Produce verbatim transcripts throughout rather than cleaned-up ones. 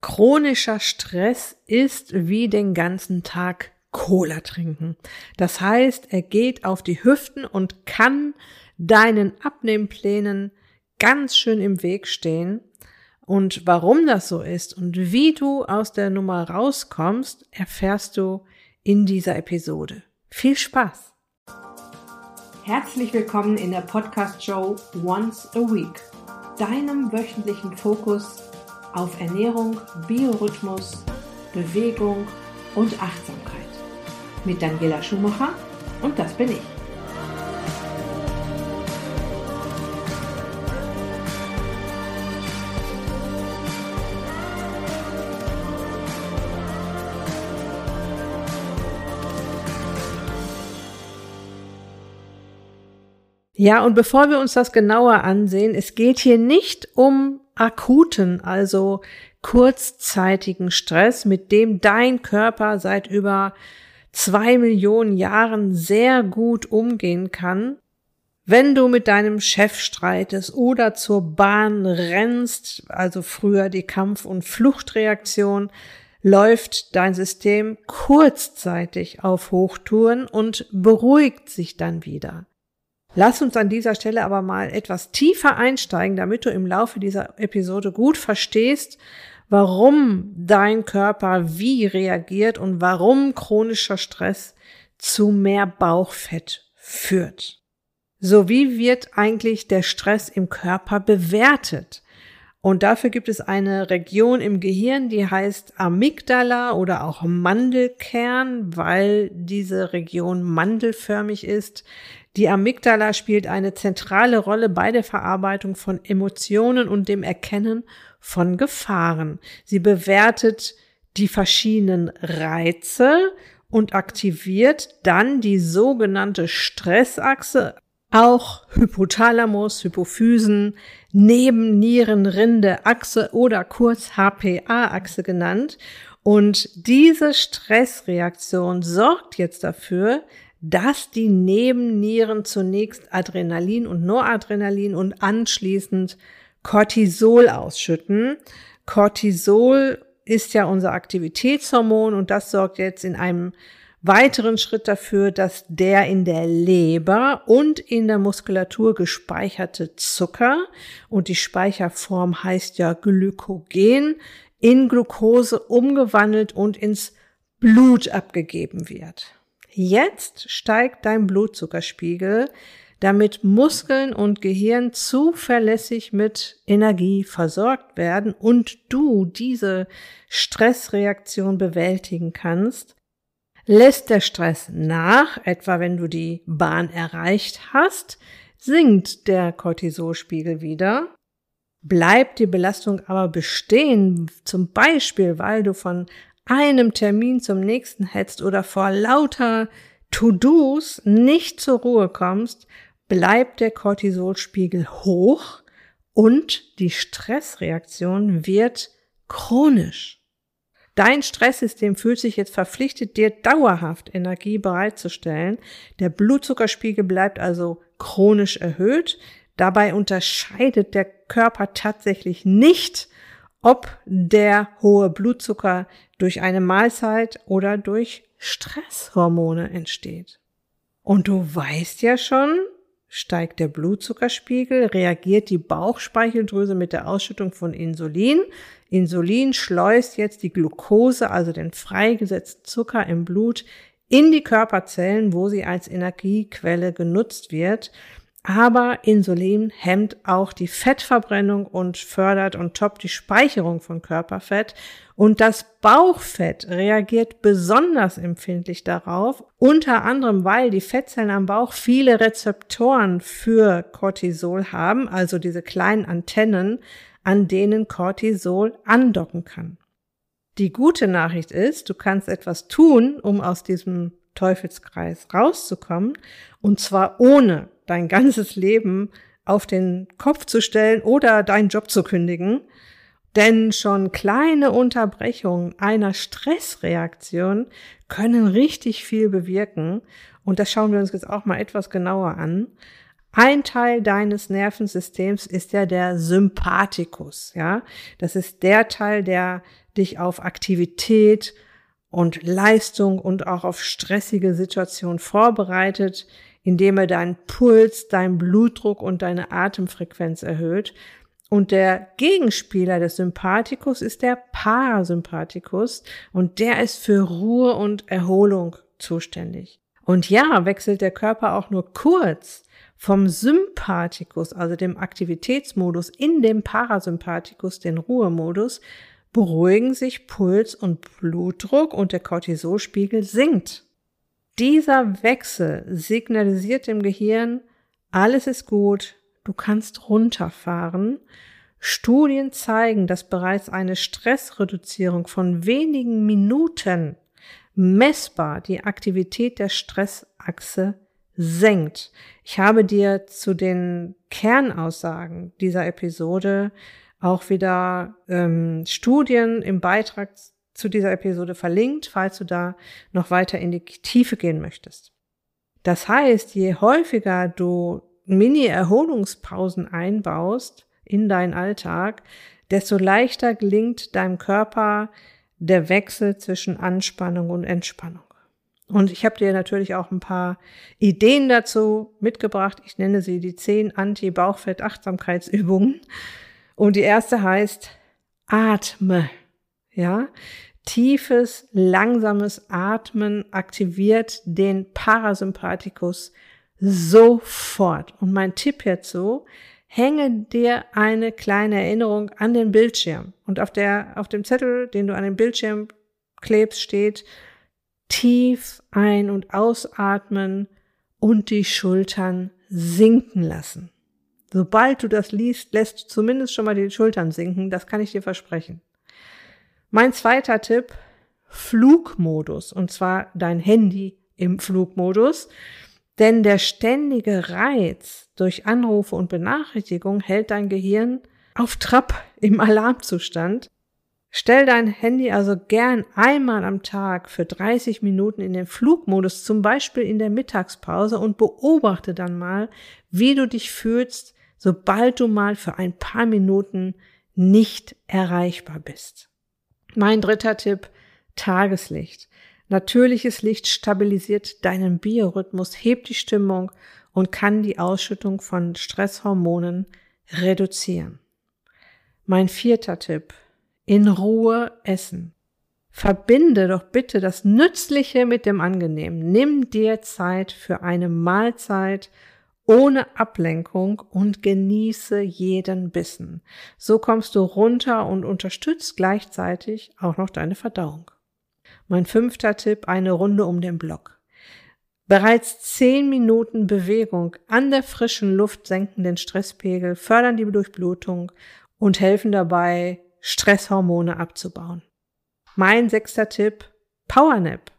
Chronischer Stress ist wie den ganzen Tag Cola trinken. Das heißt, er geht auf die Hüften und kann deinen Abnehmplänen ganz schön im Weg stehen. Und warum das so ist und wie du aus der Nummer rauskommst, erfährst du in dieser Episode. Viel Spaß! Herzlich willkommen in der Podcast-Show Once a Week, deinem wöchentlichen Fokus auf Ernährung, Biorhythmus, Bewegung und Achtsamkeit. Mit Daniela Schumacher und das bin ich. Ja, und bevor wir uns das genauer ansehen, es geht hier nicht um akuten, also kurzzeitigen Stress, mit dem dein Körper seit über zwei Millionen Jahren sehr gut umgehen kann. Wenn du mit deinem Chef streitest oder zur Bahn rennst, also früher die Kampf- und Fluchtreaktion, läuft dein System kurzzeitig auf Hochtouren und beruhigt sich dann wieder. Lass uns an dieser Stelle aber mal etwas tiefer einsteigen, damit du im Laufe dieser Episode gut verstehst, warum dein Körper wie reagiert und warum chronischer Stress zu mehr Bauchfett führt. So, wie wird eigentlich der Stress im Körper bewertet? Und dafür gibt es eine Region im Gehirn, die heißt Amygdala oder auch Mandelkern, weil diese Region mandelförmig ist. Die Amygdala spielt eine zentrale Rolle bei der Verarbeitung von Emotionen und dem Erkennen von Gefahren. Sie bewertet die verschiedenen Reize und aktiviert dann die sogenannte Stressachse, auch Hypothalamus, Hypophysen, Nebennierenrinde-Achse oder kurz H P A-Achse genannt. Und diese Stressreaktion sorgt jetzt dafür, dass die Nebennieren zunächst Adrenalin und Noradrenalin und anschließend Cortisol ausschütten. Cortisol ist ja unser Aktivitätshormon und das sorgt jetzt in einem weiteren Schritt dafür, dass der in der Leber und in der Muskulatur gespeicherte Zucker, und die Speicherform heißt ja Glykogen, in Glucose umgewandelt und ins Blut abgegeben wird. Jetzt steigt dein Blutzuckerspiegel, damit Muskeln und Gehirn zuverlässig mit Energie versorgt werden und du diese Stressreaktion bewältigen kannst. Lässt der Stress nach, etwa wenn du die Bahn erreicht hast, sinkt der Cortisolspiegel wieder. Bleibt die Belastung aber bestehen, zum Beispiel weil du von einem Termin zum nächsten hetzt oder vor lauter To-Dos nicht zur Ruhe kommst, bleibt der Cortisolspiegel hoch und die Stressreaktion wird chronisch. Dein Stresssystem fühlt sich jetzt verpflichtet, dir dauerhaft Energie bereitzustellen. Der Blutzuckerspiegel bleibt also chronisch erhöht. Dabei unterscheidet der Körper tatsächlich nicht, ob der hohe Blutzucker durch eine Mahlzeit oder durch Stresshormone entsteht. Und du weißt ja schon, steigt der Blutzuckerspiegel, reagiert die Bauchspeicheldrüse mit der Ausschüttung von Insulin. Insulin schleust jetzt die Glucose, also den freigesetzten Zucker im Blut, in die Körperzellen, wo sie als Energiequelle genutzt wird. Aber Insulin hemmt auch die Fettverbrennung und fördert on top die Speicherung von Körperfett. Und das Bauchfett reagiert besonders empfindlich darauf, unter anderem, weil die Fettzellen am Bauch viele Rezeptoren für Cortisol haben, also diese kleinen Antennen, an denen Cortisol andocken kann. Die gute Nachricht ist, du kannst etwas tun, um aus diesem Teufelskreis rauszukommen, und zwar ohne dein ganzes Leben auf den Kopf zu stellen oder deinen Job zu kündigen. Denn schon kleine Unterbrechungen einer Stressreaktion können richtig viel bewirken. Und das schauen wir uns jetzt auch mal etwas genauer an. Ein Teil deines Nervensystems ist ja der Sympathikus, ja. Das ist der Teil, der dich auf Aktivität und Leistung und auch auf stressige Situationen vorbereitet, indem er deinen Puls, deinen Blutdruck und deine Atemfrequenz erhöht. Und der Gegenspieler des Sympathikus ist der Parasympathikus und der ist für Ruhe und Erholung zuständig. Und ja, wechselt der Körper auch nur kurz vom Sympathikus, also dem Aktivitätsmodus, in den Parasympathikus, den Ruhemodus, beruhigen sich Puls und Blutdruck und der Cortisolspiegel sinkt. Dieser Wechsel signalisiert dem Gehirn, alles ist gut, du kannst runterfahren. Studien zeigen, dass bereits eine Stressreduzierung von wenigen Minuten messbar die Aktivität der Stressachse senkt. Ich habe dir zu den Kernaussagen dieser Episode auch wieder ähm, Studien im Beitrag zu dieser Episode verlinkt, falls du da noch weiter in die Tiefe gehen möchtest. Das heißt, je häufiger du Mini-Erholungspausen einbaust in deinen Alltag, desto leichter gelingt deinem Körper der Wechsel zwischen Anspannung und Entspannung. Und ich habe dir natürlich auch ein paar Ideen dazu mitgebracht. Ich nenne sie die zehn Anti-Bauchfett-Achtsamkeitsübungen. Und die erste heißt Atme. Ja, tiefes, langsames Atmen aktiviert den Parasympathikus sofort. Und mein Tipp hierzu: Hänge dir eine kleine Erinnerung an den Bildschirm. Und auf der, auf dem Zettel, den du an den Bildschirm klebst, steht: Tief ein- und ausatmen und die Schultern sinken lassen. Sobald du das liest, lässt du zumindest schon mal die Schultern sinken. Das kann ich dir versprechen. Mein zweiter Tipp: Flugmodus. Und zwar dein Handy im Flugmodus. Denn der ständige Reiz durch Anrufe und Benachrichtigungen hält dein Gehirn auf Trab im Alarmzustand. Stell dein Handy also gern einmal am Tag für dreißig Minuten in den Flugmodus, zum Beispiel in der Mittagspause, und beobachte dann mal, wie du dich fühlst, sobald du mal für ein paar Minuten nicht erreichbar bist. Mein dritter Tipp: Tageslicht. Natürliches Licht stabilisiert deinen Biorhythmus, hebt die Stimmung und kann die Ausschüttung von Stresshormonen reduzieren. Mein vierter Tipp: In Ruhe essen. Verbinde doch bitte das Nützliche mit dem Angenehmen. Nimm dir Zeit für eine Mahlzeit ohne Ablenkung und genieße jeden Bissen. So kommst du runter und unterstützt gleichzeitig auch noch deine Verdauung. Mein fünfter Tipp: Eine Runde um den Block. Bereits zehn Minuten Bewegung an der frischen Luft senken den Stresspegel, fördern die Durchblutung und helfen dabei, Stresshormone abzubauen. Mein sechster Tipp: Powernap.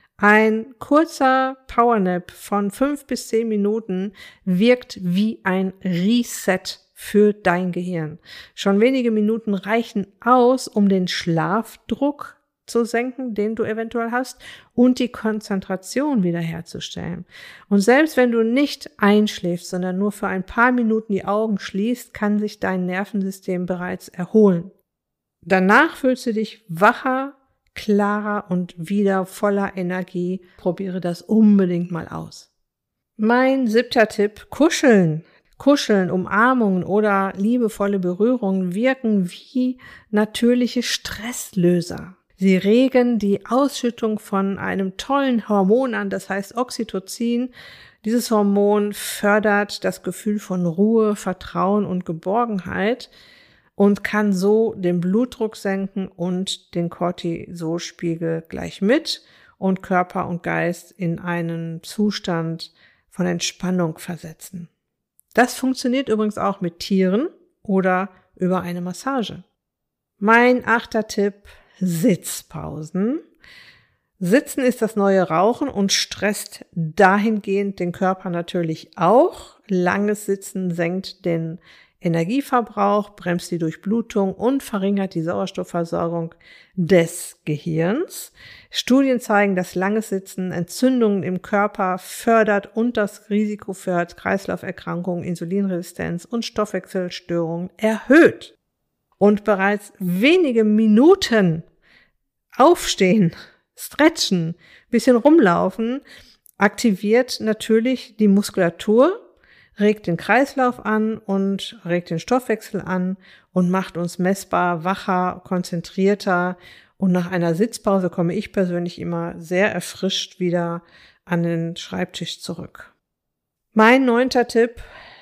Ein kurzer Powernap von fünf bis zehn Minuten wirkt wie ein Reset für dein Gehirn. Schon wenige Minuten reichen aus, um den Schlafdruck zu senken, den du eventuell hast, und die Konzentration wiederherzustellen. Und selbst wenn du nicht einschläfst, sondern nur für ein paar Minuten die Augen schließt, kann sich dein Nervensystem bereits erholen. Danach fühlst du dich wacher, klarer und wieder voller Energie. Probiere das unbedingt mal aus. Mein siebter Tipp: Kuscheln. Kuscheln, Umarmungen oder liebevolle Berührungen wirken wie natürliche Stresslöser. Sie regen die Ausschüttung von einem tollen Hormon an, das heißt Oxytocin. Dieses Hormon fördert das Gefühl von Ruhe, Vertrauen und Geborgenheit und kann so den Blutdruck senken und den Cortisolspiegel gleich mit und Körper und Geist in einen Zustand von Entspannung versetzen. Das funktioniert übrigens auch mit Tieren oder über eine Massage. Mein achter Tipp: Sitzpausen. Sitzen ist das neue Rauchen und stresst dahingehend den Körper natürlich auch. Langes Sitzen senkt den Energieverbrauch, bremst die Durchblutung und verringert die Sauerstoffversorgung des Gehirns. Studien zeigen, dass langes Sitzen Entzündungen im Körper fördert und das Risiko für Herz-Kreislauf-Erkrankungen, Insulinresistenz und Stoffwechselstörungen erhöht. und bereits wenige Minuten aufstehen, stretchen, bisschen rumlaufen, aktiviert natürlich die Muskulatur, regt den Kreislauf an und regt den Stoffwechsel an und macht uns messbar wacher, konzentrierter. Und nach einer Sitzpause komme ich persönlich immer sehr erfrischt wieder an den Schreibtisch zurück. Mein neunter Tipp: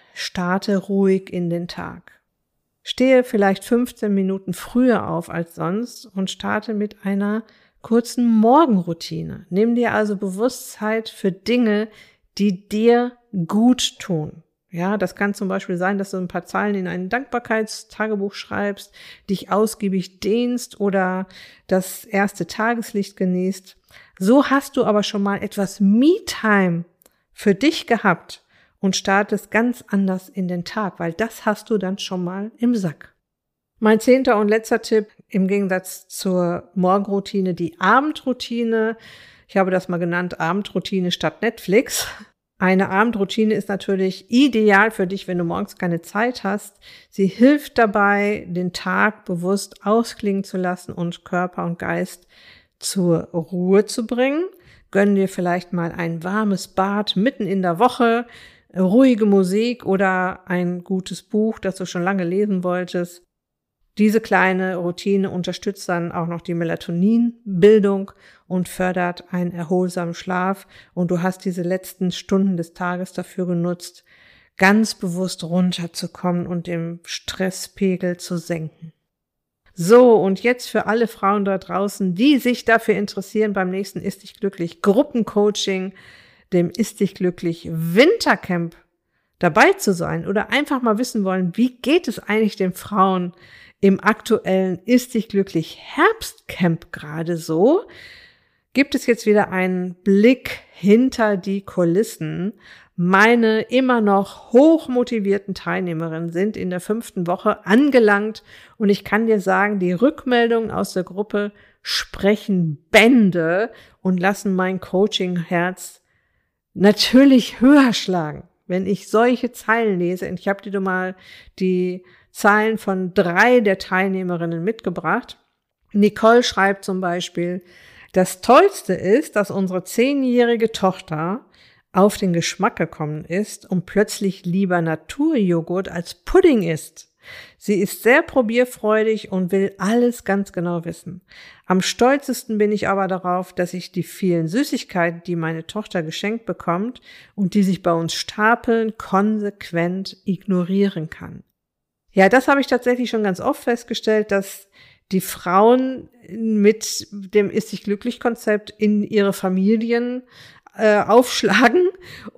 Starte ruhig in den Tag. Stehe vielleicht fünfzehn Minuten früher auf als sonst und starte mit einer kurzen Morgenroutine. Nimm dir also bewusst Zeit für Dinge, die dir gut tun. Ja, das kann zum Beispiel sein, dass du ein paar Zeilen in ein Dankbarkeitstagebuch schreibst, dich ausgiebig dehnst oder das erste Tageslicht genießt. So hast du aber schon mal etwas Me-Time für dich gehabt und startest ganz anders in den Tag, weil das hast du dann schon mal im Sack. Mein zehnter und letzter Tipp, im Gegensatz zur Morgenroutine, die Abendroutine. Ich habe das mal genannt, Abendroutine statt Netflix. Eine Abendroutine ist natürlich ideal für dich, wenn du morgens keine Zeit hast. Sie hilft dabei, den Tag bewusst ausklingen zu lassen und Körper und Geist zur Ruhe zu bringen. Gönn dir vielleicht mal ein warmes Bad mitten in der Woche, ruhige Musik oder ein gutes Buch, das du schon lange lesen wolltest. Diese kleine Routine unterstützt dann auch noch die Melatoninbildung und fördert einen erholsamen Schlaf. Und du hast diese letzten Stunden des Tages dafür genutzt, ganz bewusst runterzukommen und den Stresspegel zu senken. So, und jetzt für alle Frauen da draußen, die sich dafür interessieren, beim nächsten Ist dich glücklich Gruppencoaching, dem Ist dich glücklich Wintercamp dabei zu sein oder einfach mal wissen wollen, wie geht es eigentlich den Frauen im aktuellen Ist dich glücklich Herbstcamp gerade so, gibt es jetzt wieder einen Blick hinter die Kulissen. Meine immer noch hochmotivierten Teilnehmerinnen sind in der fünften Woche angelangt und ich kann dir sagen, die Rückmeldungen aus der Gruppe sprechen Bände und lassen mein Coaching-Herz natürlich höher schlagen, wenn ich solche Zeilen lese. Und ich habe dir mal die Zeilen von drei der Teilnehmerinnen mitgebracht. Nicole schreibt zum Beispiel: Das Tollste ist, dass unsere zehnjährige Tochter auf den Geschmack gekommen ist und plötzlich lieber Naturjoghurt als Pudding isst. Sie ist sehr probierfreudig und will alles ganz genau wissen. Am stolzesten bin ich aber darauf, dass ich die vielen Süßigkeiten, die meine Tochter geschenkt bekommt und die sich bei uns stapeln, konsequent ignorieren kann. Ja, das habe ich tatsächlich schon ganz oft festgestellt, dass die Frauen mit dem Ist dich glücklich Konzept in ihre Familien äh, aufschlagen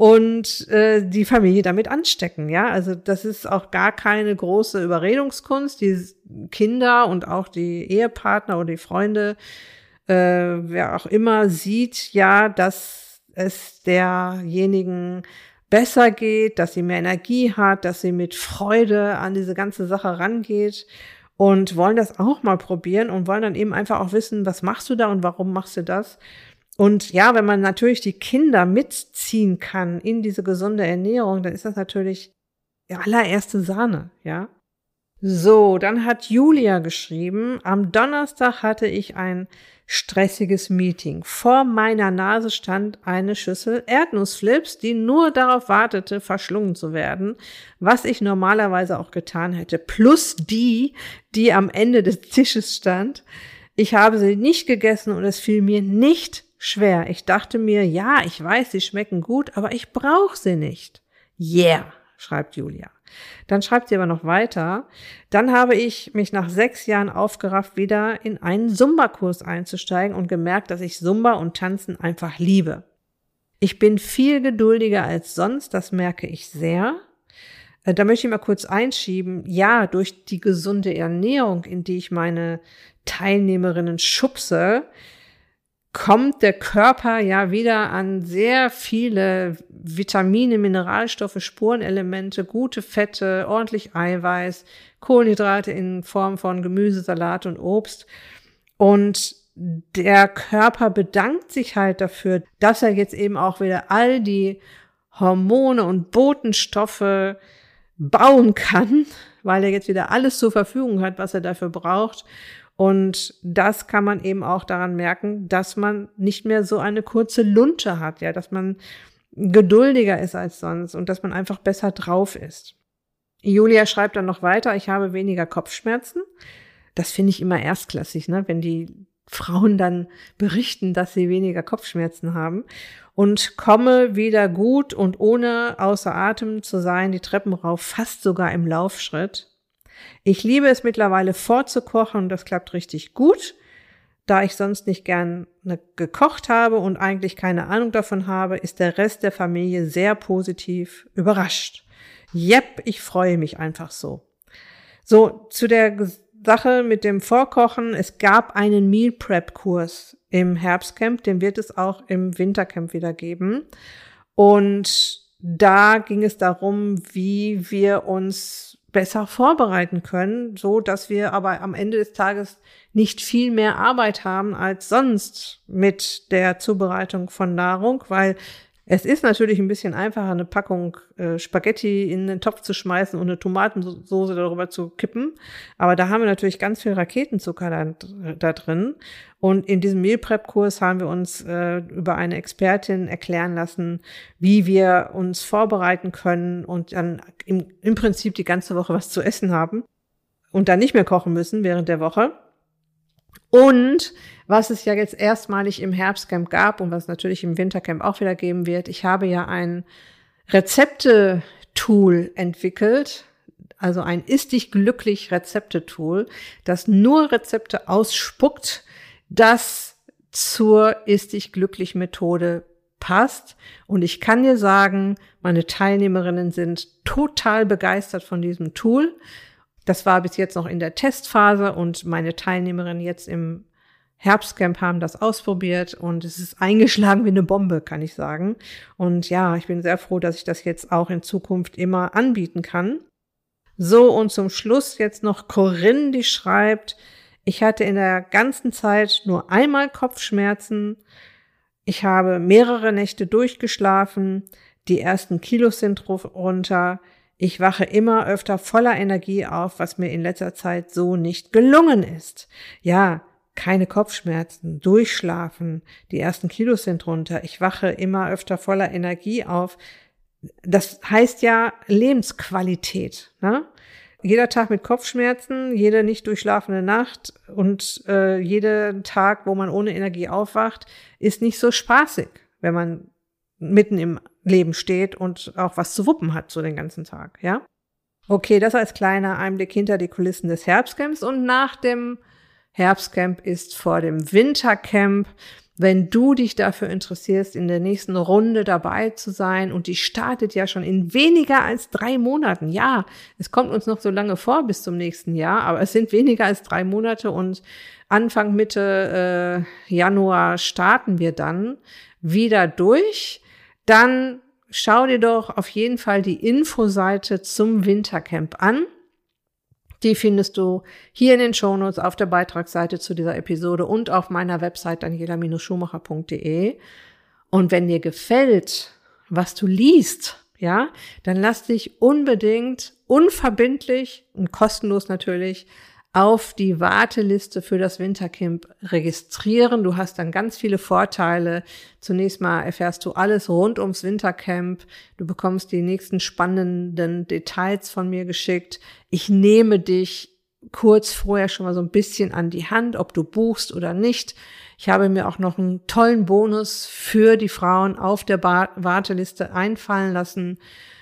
und äh, die Familie damit anstecken. Ja, also das ist auch gar keine große Überredungskunst. Die Kinder und auch die Ehepartner oder die Freunde, äh, wer auch immer, sieht ja, dass es derjenigen besser geht, dass sie mehr Energie hat, dass sie mit Freude an diese ganze Sache rangeht und wollen das auch mal probieren und wollen dann eben einfach auch wissen, was machst du da und warum machst du das? Und ja, wenn man natürlich die Kinder mitziehen kann in diese gesunde Ernährung, dann ist das natürlich die allererste Sahne, ja. So, dann hat Julia geschrieben: Am Donnerstag hatte ich ein stressiges Meeting. Vor meiner Nase stand eine Schüssel Erdnussflips, die nur darauf wartete, verschlungen zu werden, was ich normalerweise auch getan hätte, plus die, die am Ende des Tisches stand. Ich habe sie nicht gegessen und es fiel mir nicht schwer. Ich dachte mir, ja, ich weiß, sie schmecken gut, aber ich brauche sie nicht. Yeah, schreibt Julia. Dann schreibt sie aber noch weiter: Dann habe ich mich nach sechs Jahren aufgerafft, wieder in einen Zumba-Kurs einzusteigen und gemerkt, dass ich Zumba und Tanzen einfach liebe. Ich bin viel geduldiger als sonst, das merke ich sehr. Da möchte ich mal kurz einschieben, ja, durch die gesunde Ernährung, in die ich meine Teilnehmerinnen schubse, kommt der Körper ja wieder an sehr viele Vitamine, Mineralstoffe, Spurenelemente, gute Fette, ordentlich Eiweiß, Kohlenhydrate in Form von Gemüse, Salat und Obst. Und der Körper bedankt sich halt dafür, dass er jetzt eben auch wieder all die Hormone und Botenstoffe bauen kann, weil er jetzt wieder alles zur Verfügung hat, was er dafür braucht. Und das kann man eben auch daran merken, dass man nicht mehr so eine kurze Lunte hat, ja, dass man geduldiger ist als sonst und dass man einfach besser drauf ist. Julia schreibt dann noch weiter, ich habe weniger Kopfschmerzen. Das finde ich immer erstklassig, ne, wenn die Frauen dann berichten, dass sie weniger Kopfschmerzen haben, und komme wieder gut und ohne außer Atem zu sein, die Treppen rauf, fast sogar im Laufschritt. Ich liebe es mittlerweile vorzukochen und das klappt richtig gut, da ich sonst nicht gern gekocht habe und eigentlich keine Ahnung davon habe, ist der Rest der Familie sehr positiv überrascht. Jep, ich freue mich einfach so. So, zu der Sache mit dem Vorkochen. Es gab einen Meal Prep Kurs im Herbstcamp, den wird es auch im Wintercamp wieder geben. Und da ging es darum, wie wir uns besser vorbereiten können, so dass wir aber am Ende des Tages nicht viel mehr Arbeit haben als sonst mit der Zubereitung von Nahrung, weil es ist natürlich ein bisschen einfacher, eine Packung äh, Spaghetti in den Topf zu schmeißen und eine Tomatensoße darüber zu kippen. Aber da haben wir natürlich ganz viel Raketenzucker da, da drin. Und in diesem Meal Prep Kurs haben wir uns äh, über eine Expertin erklären lassen, wie wir uns vorbereiten können und dann im, im Prinzip die ganze Woche was zu essen haben und dann nicht mehr kochen müssen während der Woche. Und was es ja jetzt erstmalig im Herbstcamp gab und was natürlich im Wintercamp auch wieder geben wird, ich habe ja ein Rezepte-Tool entwickelt, also ein Ist dich glücklich Rezepte-Tool, das nur Rezepte ausspuckt, das zur Ist dich glücklich Methode passt. Und ich kann dir sagen, meine Teilnehmerinnen sind total begeistert von diesem Tool. Das war bis jetzt noch in der Testphase und meine Teilnehmerinnen jetzt im Herbstcamp haben das ausprobiert und es ist eingeschlagen wie eine Bombe, kann ich sagen. Und ja, ich bin sehr froh, dass ich das jetzt auch in Zukunft immer anbieten kann. So, und zum Schluss jetzt noch Corinne, die schreibt, ich hatte in der ganzen Zeit nur einmal Kopfschmerzen. Ich habe mehrere Nächte durchgeschlafen. Die ersten Kilos sind runter. Ich wache immer öfter voller Energie auf, was mir in letzter Zeit so nicht gelungen ist. Ja, keine Kopfschmerzen, durchschlafen, die ersten Kilos sind runter. Ich wache immer öfter voller Energie auf. Das heißt ja Lebensqualität, ne? Jeder Tag mit Kopfschmerzen, jede nicht durchschlafene Nacht und äh, jeder Tag, wo man ohne Energie aufwacht, ist nicht so spaßig, wenn man mitten im Leben steht und auch was zu wuppen hat so den ganzen Tag, ja? Okay, das als kleiner Einblick hinter die Kulissen des Herbstcamps, und nach dem Herbstcamp ist vor dem Wintercamp. Wenn du dich dafür interessierst, in der nächsten Runde dabei zu sein, und die startet ja schon in weniger als drei Monaten. Ja, es kommt uns noch so lange vor bis zum nächsten Jahr, aber es sind weniger als drei Monate und Anfang, Mitte äh, Januar starten wir dann wieder durch. Dann schau dir doch auf jeden Fall die Infoseite zum Wintercamp an. Die findest du hier in den Shownotes auf der Beitragsseite zu dieser Episode und auf meiner Website daniela Bindestrich schumacher punkt de. Und wenn dir gefällt, was du liest, ja, dann lass dich unbedingt unverbindlich und kostenlos natürlich auf die Warteliste für das Wintercamp registrieren. Du hast dann ganz viele Vorteile. Zunächst mal erfährst du alles rund ums Wintercamp. Du bekommst die nächsten spannenden Details von mir geschickt. Ich nehme dich kurz vorher schon mal so ein bisschen an die Hand, ob du buchst oder nicht. Ich habe mir auch noch einen tollen Bonus für die Frauen auf der Bar- Warteliste einfallen lassen.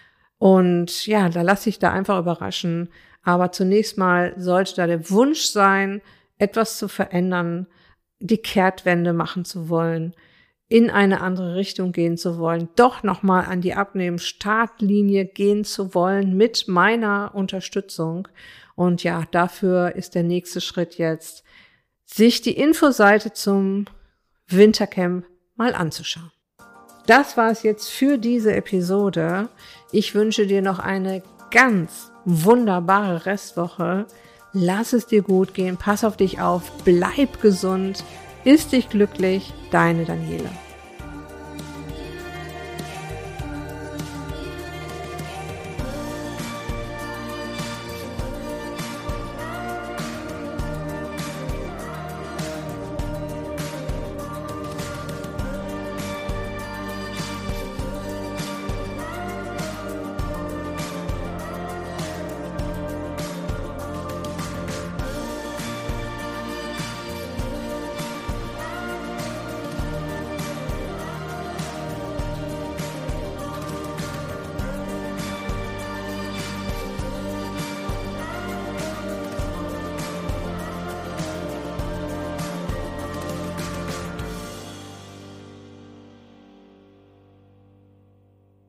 Und ja, da lass dich da einfach überraschen. Aber zunächst mal sollte da der Wunsch sein, etwas zu verändern, die Kehrtwende machen zu wollen, in eine andere Richtung gehen zu wollen, doch nochmal an die Abnehmen-Startlinie gehen zu wollen mit meiner Unterstützung. Und ja, dafür ist der nächste Schritt jetzt, sich die Infoseite zum Wintercamp mal anzuschauen. Das war es jetzt für diese Episode. Ich wünsche dir noch eine ganz wunderbare Restwoche. Lass es dir gut gehen, pass auf dich auf, bleib gesund, ist dich glücklich, deine Daniela.